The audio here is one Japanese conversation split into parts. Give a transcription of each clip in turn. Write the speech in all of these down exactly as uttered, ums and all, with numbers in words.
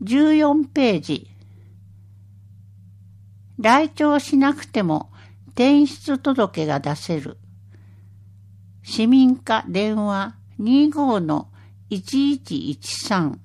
じゅうよんページ。来庁しなくても転出届が出せる。市民課電話 にじゅうごのいちいちいちさん。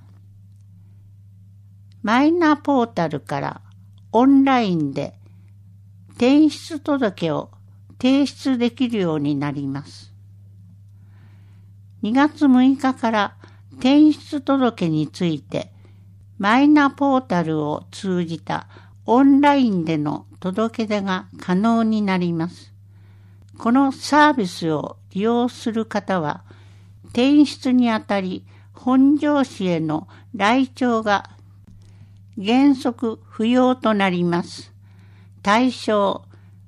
マイナポータルからオンラインで転出届を提出できるようになります。にがつむいかから転出届についてマイナポータルを通じたオンラインでの届け出が可能になります。このサービスを利用する方は、転出にあたり本庄市への来庁が原則不要となります。対象、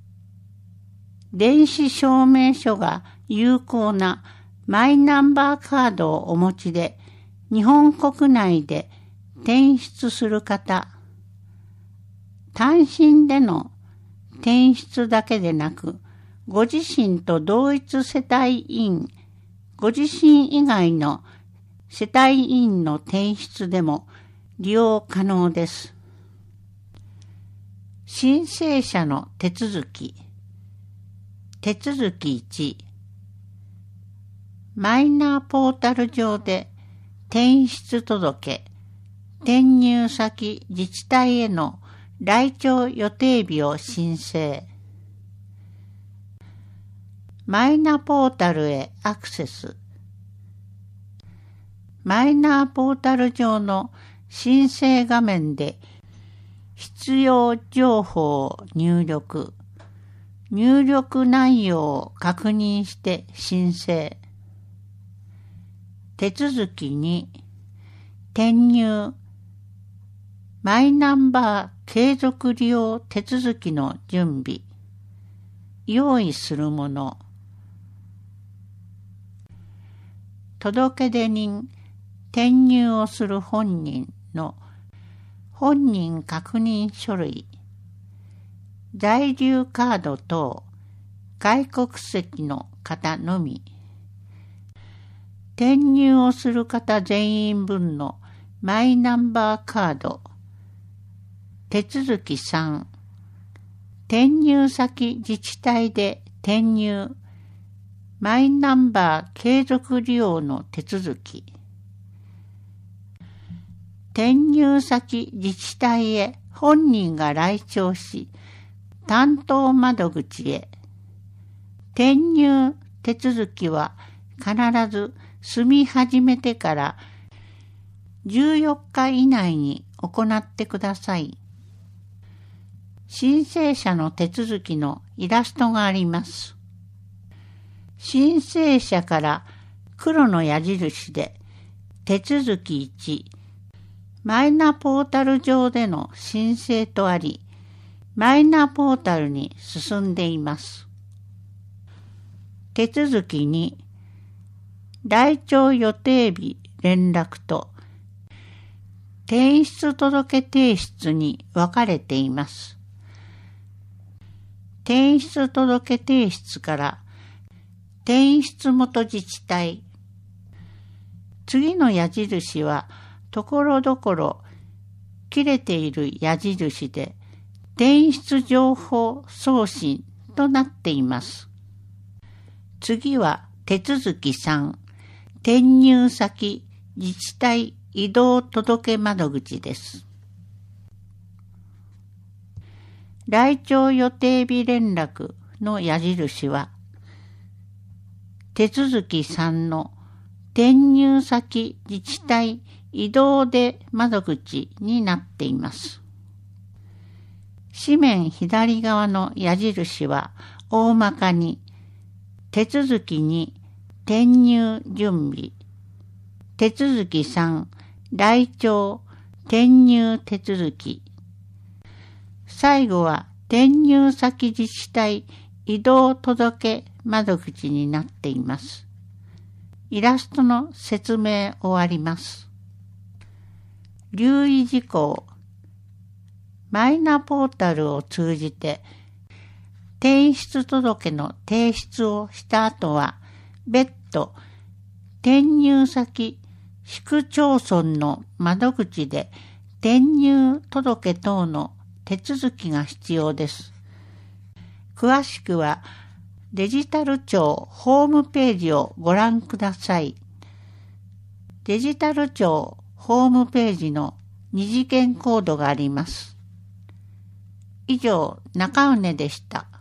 電子証明書が有効なマイナンバーカードをお持ちで、日本国内で転出する方、単身での転出だけでなく、ご自身と同一世帯員、ご自身以外の世帯員の転出でも利用可能です。申請者の手続き。手続きいち。マイナーポータル上で転出届、転入先自治体への来庁予定日を申請。マイナポータルへアクセス。マイナポータル上の申請画面で必要情報を入力。入力内容を確認して申請。手続きに転入。マイナンバー継続利用手続きの準備。用意するもの。届出人、転入をする本人の本人確認書類。在留カード等、外国籍の方のみ。転入をする方全員分のマイナンバーカード。手続きさん。転入先自治体で転入。マイナンバー継続利用の手続き。転入先自治体へ本人が来庁し、担当窓口へ。転入手続きは必ず住み始めてからじゅうよっか以内に行ってください。申請者の手続きのイラストがあります。申請者から黒の矢印で手続きいち、マイナポータル上での申請とあり、マイナポータルに進んでいます。手続きに来庁予定日連絡と転出届提出に分かれています。転出届提出から転出元自治体。次の矢印はところどころ切れている矢印で転出情報送信となっています。次は手続きさん、転入先自治体移動届窓口です。来庁予定日連絡の矢印は手続きさんの転入先自治体移動で窓口になっています。紙面左側の矢印は大まかに手続きに転入準備、手続きさん来庁転入手続き、最後は転入先自治体移動届窓口になっています。イラストの説明終わります。留意事項。マイナポータルを通じて転出届の提出をした後は別途転入先市区町村の窓口で転入届等の手続きが必要です。詳しくはデジタル庁ホームページをご覧ください。デジタル庁ホームページの二次元コードがあります。以上、中畝でした。